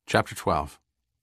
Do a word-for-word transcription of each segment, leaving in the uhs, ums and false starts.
Chapter twelve.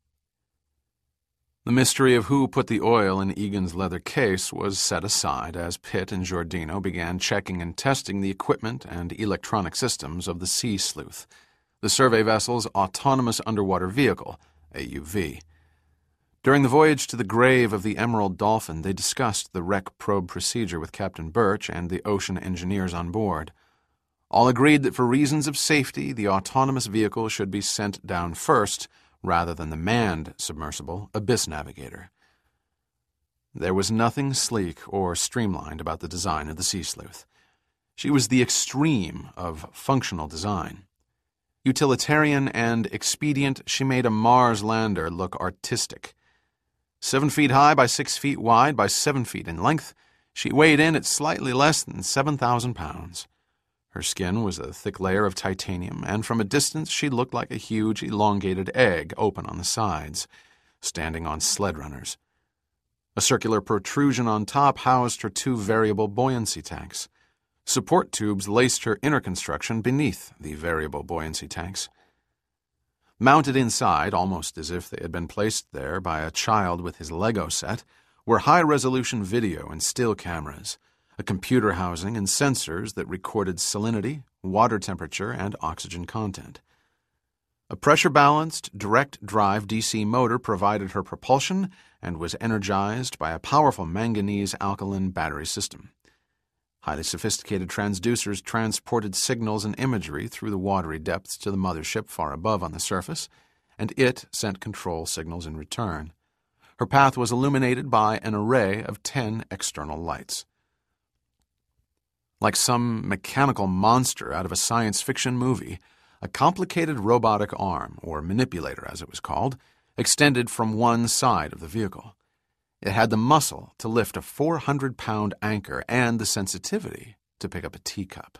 The mystery of who put the oil in Egan's leather case was set aside as Pitt and Giordino began checking and testing the equipment and electronic systems of the Sea Sleuth, the survey vessel's autonomous underwater vehicle, A U V. During the voyage to the grave of the Emerald Dolphin, they discussed the wreck probe procedure with Captain Birch and the ocean engineers on board. All agreed that for reasons of safety, the autonomous vehicle should be sent down first, rather than the manned submersible Abyss Navigator. There was nothing sleek or streamlined about the design of the Sea Sleuth. She was the extreme of functional design. Utilitarian and expedient, she made a Mars lander look artistic. Seven feet high by six feet wide by seven feet in length, she weighed in at slightly less than seven thousand pounds. Her skin was a thick layer of titanium, and from a distance she looked like a huge, elongated egg open on the sides, standing on sled runners. A circular protrusion on top housed her two variable buoyancy tanks. Support tubes laced her inner construction beneath the variable buoyancy tanks. Mounted inside, almost as if they had been placed there by a child with his Lego set, were high-resolution video and still cameras, a computer housing and sensors that recorded salinity, water temperature, and oxygen content. A pressure-balanced, direct-drive D C motor provided her propulsion and was energized by a powerful manganese alkaline battery system. Highly sophisticated transducers transported signals and imagery through the watery depths to the mothership far above on the surface, and it sent control signals in return. Her path was illuminated by an array of ten external lights. Like some mechanical monster out of a science fiction movie, a complicated robotic arm, or manipulator as it was called, extended from one side of the vehicle. It had the muscle to lift a four hundred pound anchor and the sensitivity to pick up a teacup.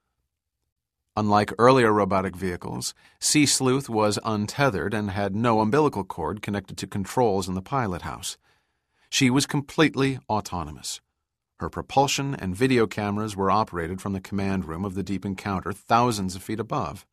Unlike earlier robotic vehicles, Sea Sleuth was untethered and had no umbilical cord connected to controls in the pilot house. She was completely autonomous. Her propulsion and video cameras were operated from the command room of the Deep Encounter thousands of feet above.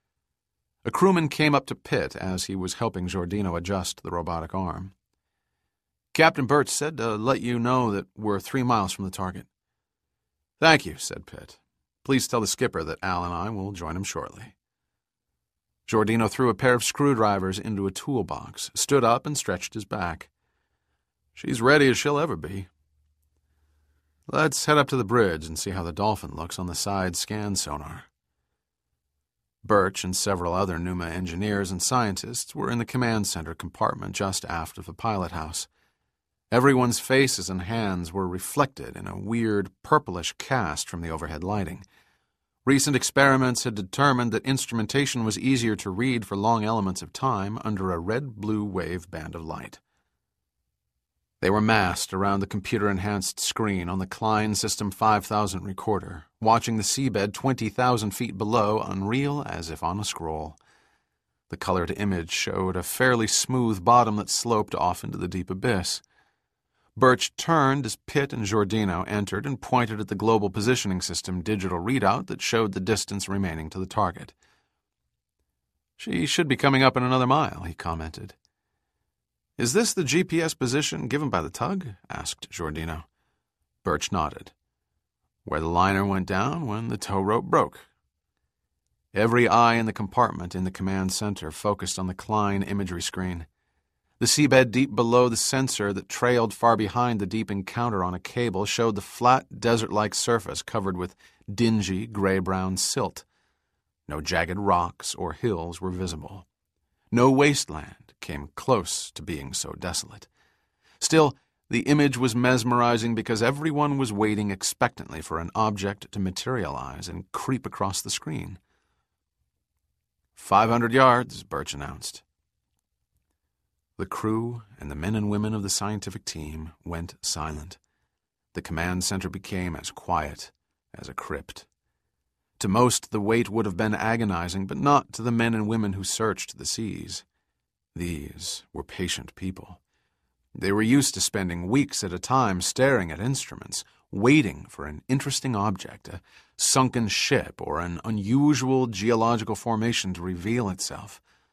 A crewman came up to Pitt as he was helping Giordino adjust the robotic arm. "Captain Birch said to let you know that we're three miles from the target." "Thank you," said Pitt. "Please tell the skipper that Al and I will join him shortly." Giordino threw a pair of screwdrivers into a toolbox, stood up, and stretched his back. "She's ready as she'll ever be. Let's head up to the bridge and see how the Dolphin looks on the side scan sonar." Birch and several other Pneuma engineers and scientists were in the command center compartment just aft of the pilot house. Everyone's faces and hands were reflected in a weird purplish cast from the overhead lighting. Recent experiments had determined that instrumentation was easier to read for long elements of time under a red-blue wave band of light. They were massed around the computer-enhanced screen on the Klein System five thousand recorder, watching the seabed twenty thousand feet below unreal as if on a scroll. The colored image showed a fairly smooth bottom that sloped off into the deep abyss. Birch turned as Pitt and Giordino entered and pointed at the Global Positioning System digital readout that showed the distance remaining to the target. "She should be coming up in another mile," he commented. "Is this the G P S position given by the tug?" asked Giordino. Birch nodded. "Where the liner went down when the tow rope broke." Every eye in the compartment in the command center focused on the Klein imagery screen. The seabed deep below the sensor that trailed far behind the Deep Encounter on a cable showed the flat, desert-like surface covered with dingy, gray-brown silt. No jagged rocks or hills were visible. No wasteland came close to being so desolate. Still, the image was mesmerizing because everyone was waiting expectantly for an object to materialize and creep across the screen. Five hundred yards, Birch announced. The crew and the men and women of the scientific team went silent. The command center became as quiet as a crypt. To most, the wait would have been agonizing, but not to the men and women who searched the seas. These were patient people. They were used to spending weeks at a time staring at instruments, waiting for an interesting object, a sunken ship or an unusual geological formation to reveal itself.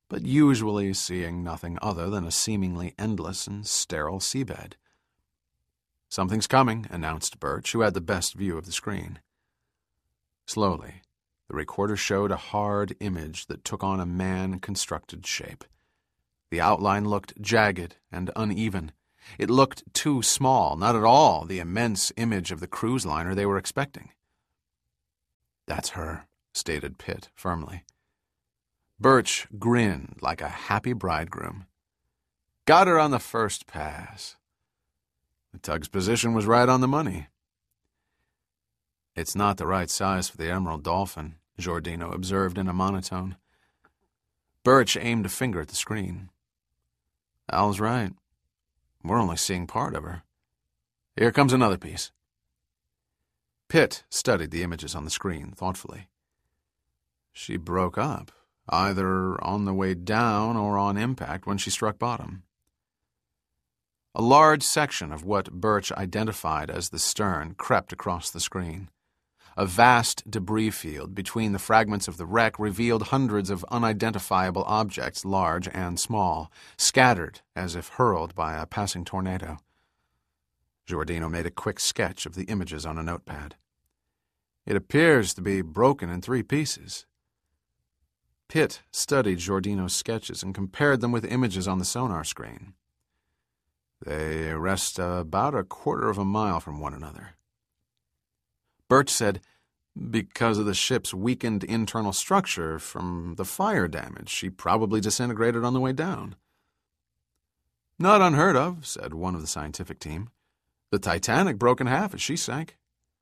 but usually seeing nothing other than a seemingly endless and sterile seabed. "Something's coming," announced Birch, who had the best view of the screen. Slowly, the recorder showed a hard image that took on a man-constructed shape. The outline looked jagged and uneven. It looked too small, not at all the immense image of the cruise liner they were expecting. "That's her," stated Pitt firmly. Birch grinned like a happy bridegroom. "Got her on the first pass." The tug's position was right on the money. "It's not the right size for the Emerald Dolphin," Giordino observed in a monotone. Birch aimed a finger at the screen. "Al's right. We're only seeing part of her. Here comes another piece." Pitt studied the images on the screen thoughtfully. She broke up, either on the way down or on impact when she struck bottom. A large section of what Birch identified as the stern crept across the screen. A vast debris field between the fragments of the wreck revealed hundreds of unidentifiable objects, large and small, scattered as if hurled by a passing tornado. Giordino made a quick sketch of the images on a notepad. "It appears to be broken in three pieces." Pitt studied Giordino's sketches and compared them with images on the sonar screen. "They rest about a quarter of a mile from one another." Birch said, "Because of the ship's weakened internal structure from the fire damage, she probably disintegrated on the way down." "Not unheard of," said one of the scientific team. "The Titanic broke in half as she sank."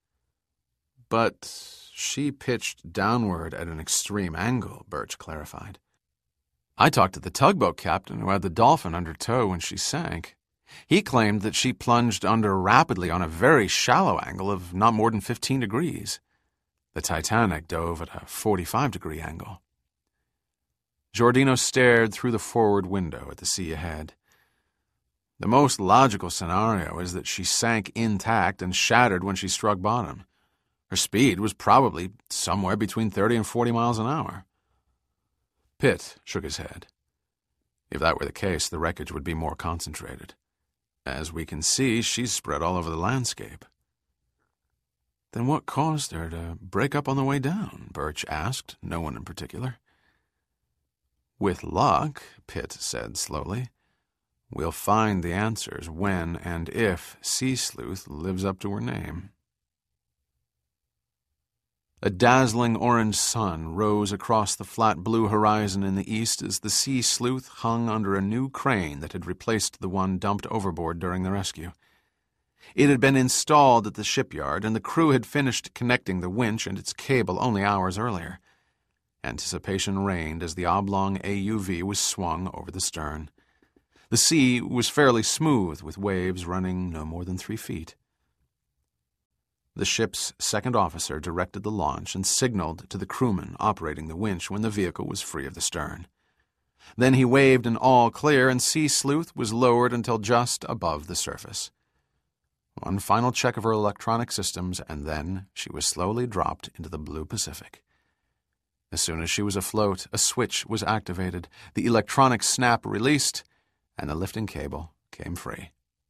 "But she pitched downward at an extreme angle," Birch clarified. "I talked to the tugboat captain who had the Dolphin under tow when she sank. He claimed that she plunged under rapidly on a very shallow angle of not more than fifteen degrees. The Titanic dove at a forty-five degree angle." Giordino stared through the forward window at the sea ahead. "The most logical scenario is that she sank intact and shattered when she struck bottom. Her speed was probably somewhere between thirty and forty miles an hour." Pitt shook his head. "If that were the case, the wreckage would be more concentrated. As we can see, she's spread all over the landscape." "Then what caused her to break up on the way down?" Birch asked, no one in particular. "With luck," Pitt said slowly, "we'll find the answers when and if Sea Sleuth lives up to her name." A dazzling orange sun rose across the flat blue horizon in the east as the Sea Sleuth hung under a new crane that had replaced the one dumped overboard during the rescue. It had been installed at the shipyard, and the crew had finished connecting the winch and its cable only hours earlier. Anticipation reigned as the oblong A U V was swung over the stern. The sea was fairly smooth, with waves running no more than three feet. The ship's second officer directed the launch and signaled to the crewman operating the winch when the vehicle was free of the stern. Then he waved an all clear, and Sea Sleuth was lowered until just above the surface. One final check of her electronic systems, and then she was slowly dropped into the blue Pacific. As soon as she was afloat, a switch was activated, the electronic snap released, and the lifting cable came free.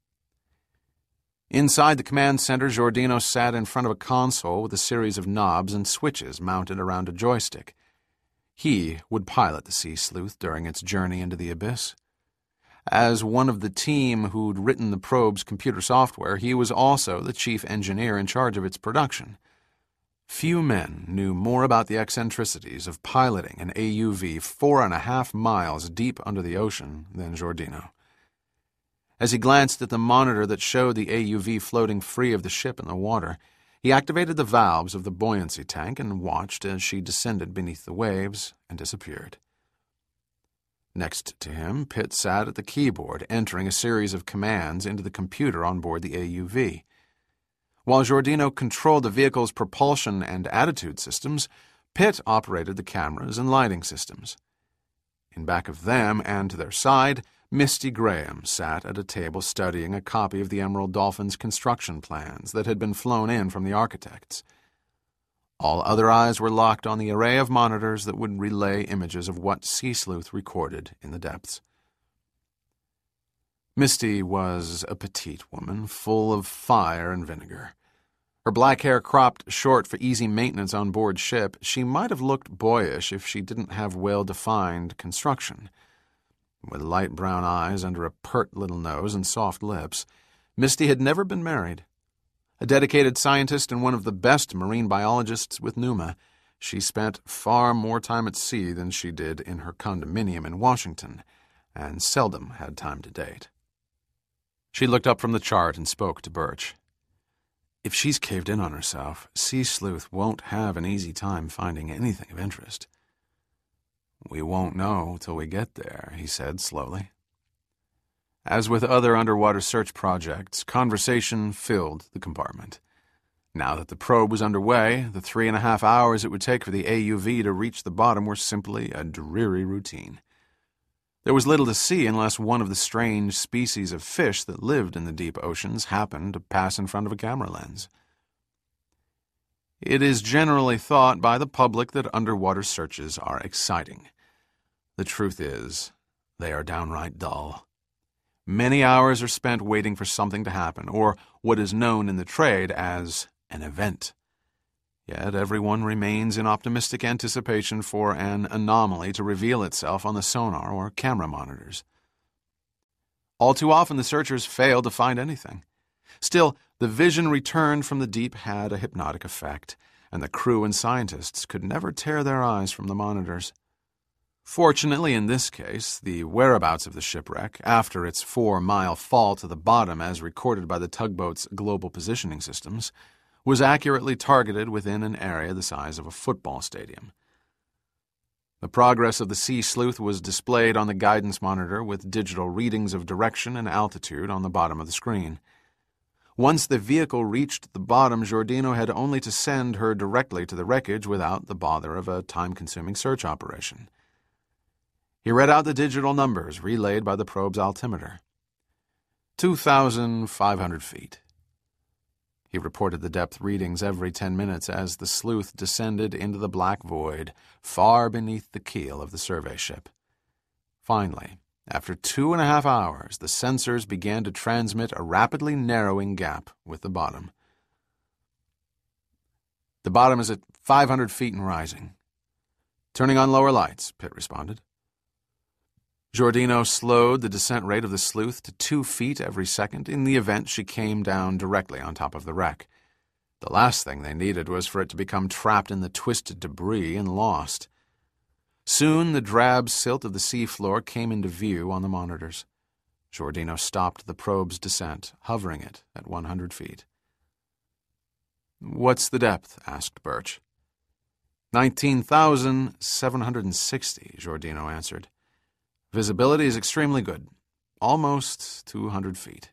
Inside the command center, Giordino sat in front of a console with a series of knobs and switches mounted around a joystick. He would pilot the Sea Sleuth during its journey into the abyss. As one of the team who'd written the probe's computer software, he was also the chief engineer in charge of its production. Few men knew more about the eccentricities of piloting an A U V four and a half miles deep under the ocean than Giordino. As he glanced at the monitor that showed the A U V floating free of the ship in the water, he activated the valves of the buoyancy tank and watched as she descended beneath the waves and disappeared. Next to him, Pitt sat at the keyboard, entering a series of commands into the computer on board the A U V. While Giordino controlled the vehicle's propulsion and attitude systems, Pitt operated the cameras and lighting systems. In back of them and to their side, Misty Graham sat at a table studying a copy of the Emerald Dolphin's construction plans that had been flown in from the architects. All other eyes were locked on the array of monitors that would relay images of what Sea Sleuth recorded in the depths. Misty was a petite woman, full of fire and vinegar. Her black hair cropped short for easy maintenance on board ship, she might have looked boyish if she didn't have well-defined construction. With light brown eyes under a pert little nose and soft lips, Misty had never been married. A dedicated scientist and one of the best marine biologists with Numa, she spent far more time at sea than she did in her condominium in Washington, and seldom had time to date. She looked up from the chart and spoke to Birch. If she's caved in on herself, Sea Sleuth won't have an easy time finding anything of interest. We won't know till we get there, he said slowly. As with other underwater search projects, conversation filled the compartment. Now that the probe was underway, the three and a half hours it would take for the A U V to reach the bottom were simply a dreary routine. There was little to see unless one of the strange species of fish that lived in the deep oceans happened to pass in front of a camera lens. It is generally thought by the public that underwater searches are exciting. The truth is, they are downright dull. Many hours are spent waiting for something to happen, or what is known in the trade as an event. Yet everyone remains in optimistic anticipation for an anomaly to reveal itself on the sonar or camera monitors. All too often the searchers fail to find anything. Still, the vision returned from the deep had a hypnotic effect, and the crew and scientists could never tear their eyes from the monitors. Fortunately, in this case, the whereabouts of the shipwreck, after its four-mile fall to the bottom as recorded by the tugboat's global positioning systems, was accurately targeted within an area the size of a football stadium. The progress of the Sea Sleuth was displayed on the guidance monitor with digital readings of direction and altitude on the bottom of the screen. Once the vehicle reached the bottom, Giordino had only to send her directly to the wreckage without the bother of a time-consuming search operation. He read out the digital numbers relayed by the probe's altimeter. two thousand five hundred feet. He reported the depth readings every ten minutes as the sleuth descended into the black void, far beneath the keel of the survey ship. Finally, after two and a half hours, the sensors began to transmit a rapidly narrowing gap with the bottom. The bottom is at five hundred feet and rising. Turning on lower lights, Pitt responded. Giordino slowed the descent rate of the sleuth to two feet every second in the event she came down directly on top of the wreck. The last thing they needed was for it to become trapped in the twisted debris and lost. Soon the drab silt of the seafloor came into view on the monitors. Giordino stopped the probe's descent, hovering it at one hundred feet. "What's the depth?" asked Birch. nineteen thousand seven hundred sixty, Giordino answered. Visibility is extremely good, almost two hundred feet.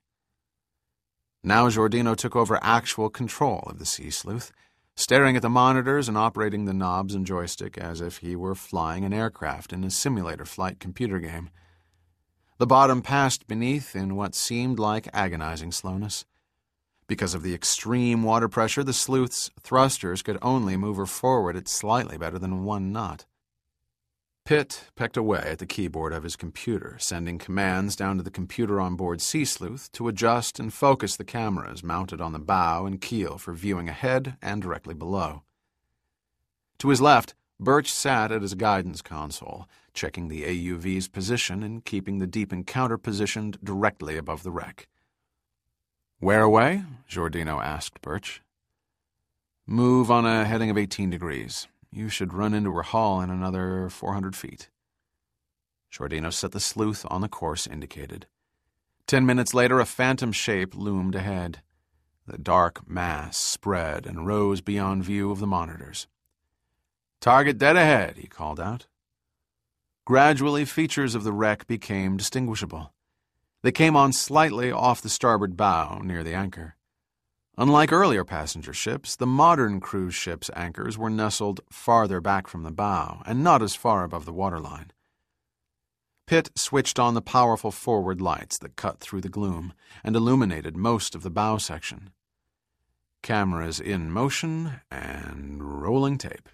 Now Giordino took over actual control of the Sea Sleuth, staring at the monitors and operating the knobs and joystick as if he were flying an aircraft in a simulator flight computer game. The bottom passed beneath in what seemed like agonizing slowness. Because of the extreme water pressure, the sleuth's thrusters could only move her forward at slightly better than one knot. Pitt pecked away at the keyboard of his computer, sending commands down to the computer on board Sea Sleuth to adjust and focus the cameras mounted on the bow and keel for viewing ahead and directly below. To his left, Birch sat at his guidance console, checking the A U V's position and keeping the Deep Encounter positioned directly above the wreck. "Where away?" Giordino asked Birch. "Move on a heading of eighteen degrees. You should run into her hull in another four hundred feet. Giordino set the sleuth on the course indicated. Ten minutes later, a phantom shape loomed ahead. The dark mass spread and rose beyond view of the monitors. "Target dead ahead," he called out. Gradually, features of the wreck became distinguishable. They came on slightly off the starboard bow, near the anchor. Unlike earlier passenger ships, the modern cruise ship's anchors were nestled farther back from the bow and not as far above the waterline. Pitt switched on the powerful forward lights that cut through the gloom and illuminated most of the bow section. Cameras in motion and rolling tape.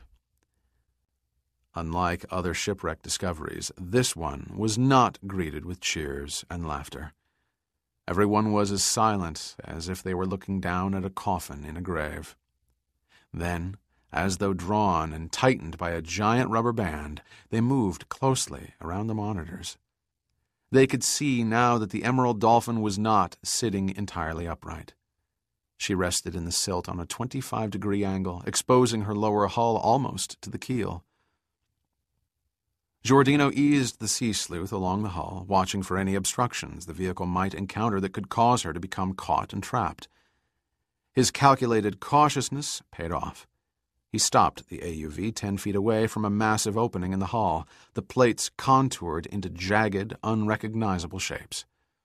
Unlike other shipwreck discoveries, this one was not greeted with cheers and laughter. Everyone was as silent as if they were looking down at a coffin in a grave. Then, as though drawn and tightened by a giant rubber band, they moved closely around the monitors. They could see now that the Emerald Dolphin was not sitting entirely upright. She rested in the silt on a twenty-five degree angle, exposing her lower hull almost to the keel. Giordino eased the sea sleuth along the hull, watching for any obstructions the vehicle might encounter that could cause her to become caught and trapped. His calculated cautiousness paid off. He stopped the A U V ten feet away from a massive opening in the hull, the plates contoured into jagged, unrecognizable shapes.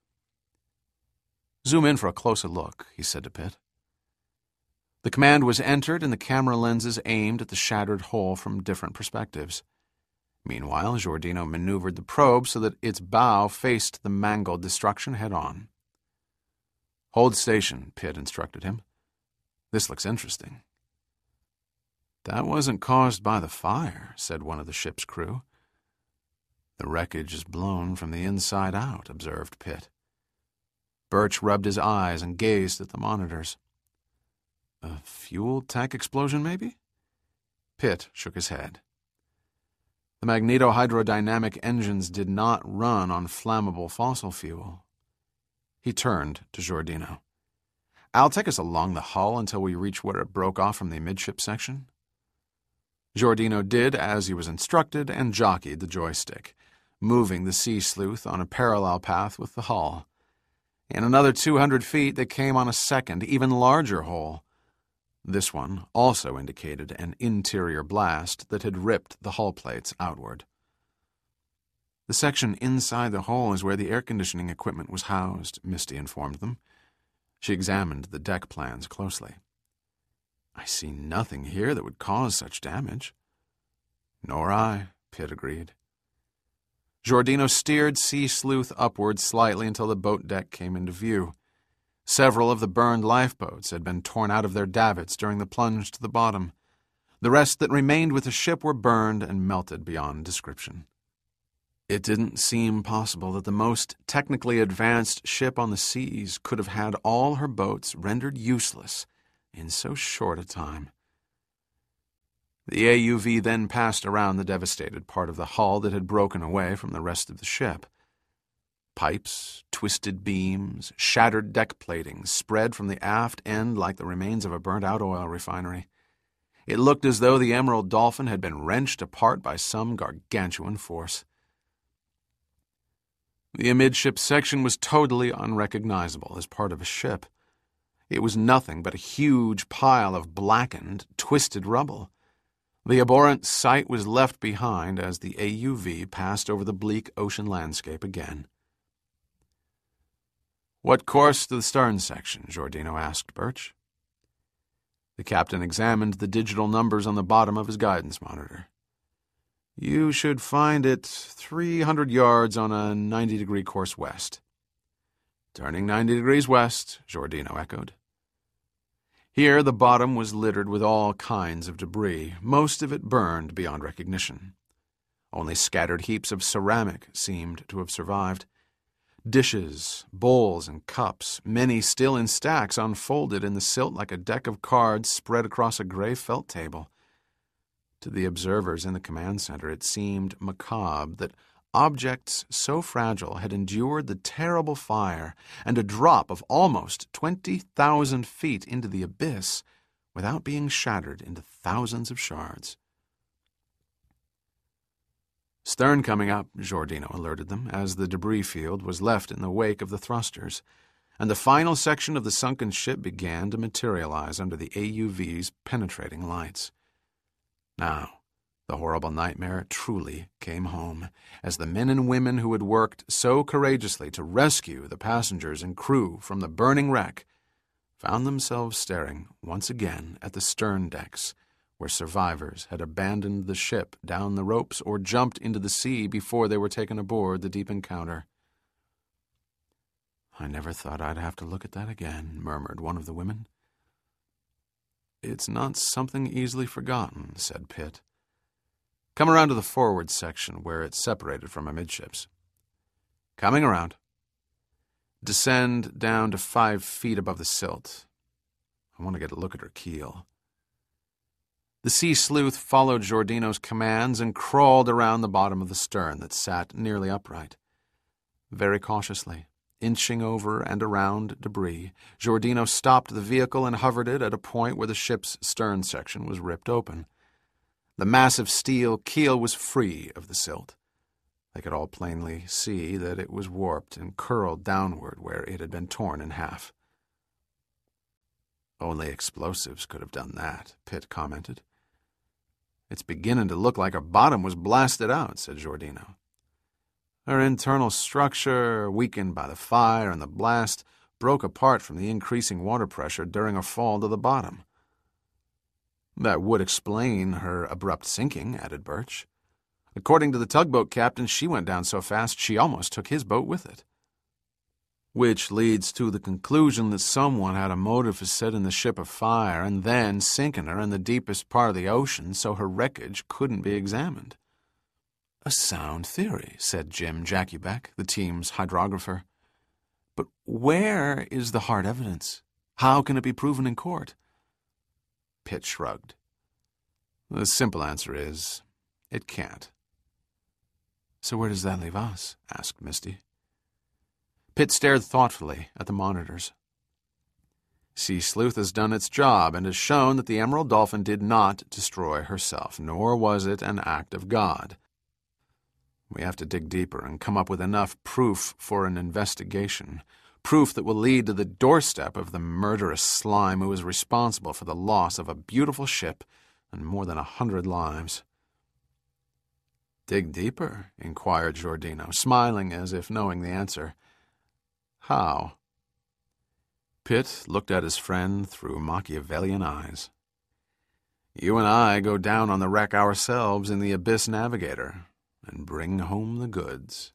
"Zoom in for a closer look," he said to Pitt. The command was entered and the camera lenses aimed at the shattered hole from different perspectives. Meanwhile, Giordino maneuvered the probe so that its bow faced the mangled destruction head-on. "Hold station," Pitt instructed him. "This looks interesting." "That wasn't caused by the fire," said one of the ship's crew. "The wreckage is blown from the inside out," observed Pitt. Birch rubbed his eyes and gazed at the monitors. "A fuel tank explosion, maybe?" Pitt shook his head. The magnetohydrodynamic engines did not run on flammable fossil fuel. He turned to Giordino. "I'll take us along the hull until we reach where it broke off from the midship section." Giordino did as he was instructed and jockeyed the joystick, moving the sea sleuth on a parallel path with the hull. In another two hundred feet, they came on a second, even larger hole. This one also indicated an interior blast that had ripped the hull plates outward. "The section inside the hole is where the air conditioning equipment was housed," Misty informed them. She examined the deck plans closely. "I see nothing here that would cause such damage." "Nor I," Pitt agreed. Giordino steered Sea Sleuth upward slightly until the boat deck came into view. Several of the burned lifeboats had been torn out of their davits during the plunge to the bottom. The rest that remained with the ship were burned and melted beyond description. It didn't seem possible that the most technically advanced ship on the seas could have had all her boats rendered useless in so short a time. The A U V then passed around the devastated part of the hull that had broken away from the rest of the ship. Pipes, twisted beams, shattered deck platings spread from the aft end like the remains of a burnt-out oil refinery. It looked as though the Emerald Dolphin had been wrenched apart by some gargantuan force. The amidship section was totally unrecognizable as part of a ship. It was nothing but a huge pile of blackened, twisted rubble. The abhorrent sight was left behind as the A U V passed over the bleak ocean landscape again. "What course to the stern section?" Giordino asked Birch. The captain examined the digital numbers on the bottom of his guidance monitor. "You should find it three hundred yards on a ninety degree course west." "Turning ninety degrees west," Giordino echoed. Here the bottom was littered with all kinds of debris, most of it burned beyond recognition. Only scattered heaps of ceramic seemed to have survived. Dishes, bowls, and cups, many still in stacks, unfolded in the silt like a deck of cards spread across a gray felt table. To the observers in the command center, it seemed macabre that objects so fragile had endured the terrible fire and a drop of almost twenty thousand feet into the abyss without being shattered into thousands of shards. "Stern coming up," Giordino alerted them, as the debris field was left in the wake of the thrusters, and the final section of the sunken ship began to materialize under the A U V's penetrating lights. Now, the horrible nightmare truly came home, as the men and women who had worked so courageously to rescue the passengers and crew from the burning wreck found themselves staring once again at the stern decks, where survivors had abandoned the ship down the ropes or jumped into the sea before they were taken aboard the Deep Encounter. "I never thought I'd have to look at that again," murmured one of the women. It's not something easily forgotten, said Pitt. Come around to the forward section where it's separated from amidships. Coming around. Descend down to five feet above the silt. I want to get a look at her keel. The sea sleuth followed Giordino's commands and crawled around the bottom of the stern that sat nearly upright. Very cautiously, inching over and around debris, Giordino stopped the vehicle and hovered it at a point where the ship's stern section was ripped open. The massive steel keel was free of the silt. They could all plainly see that it was warped and curled downward where it had been torn in half. Only explosives could have done that, Pitt commented. It's beginning to look like her bottom was blasted out, said Giordino. Her internal structure, weakened by the fire and the blast, broke apart from the increasing water pressure during a fall to the bottom. That would explain her abrupt sinking, added Birch. According to the tugboat captain, she went down so fast she almost took his boat with it. Which leads to the conclusion that someone had a motive for setting the ship afire and then sinking her in the deepest part of the ocean so her wreckage couldn't be examined. A sound theory, said Jim Jackiebeck, the team's hydrographer. But where is the hard evidence? How can it be proven in court? Pitt shrugged. The simple answer is, it can't. So where does that leave us? Asked Misty. Pitt stared thoughtfully at the monitors. Sea Sleuth has done its job and has shown that the Emerald Dolphin did not destroy herself, nor was it an act of God. We have to dig deeper and come up with enough proof for an investigation, proof that will lead to the doorstep of the murderous slime who is responsible for the loss of a beautiful ship and more than a hundred lives. Dig deeper? Inquired Giordino, smiling as if knowing the answer. How? Pitt looked at his friend through Machiavellian eyes. You and I go down on the wreck ourselves in the Abyss Navigator and bring home the goods.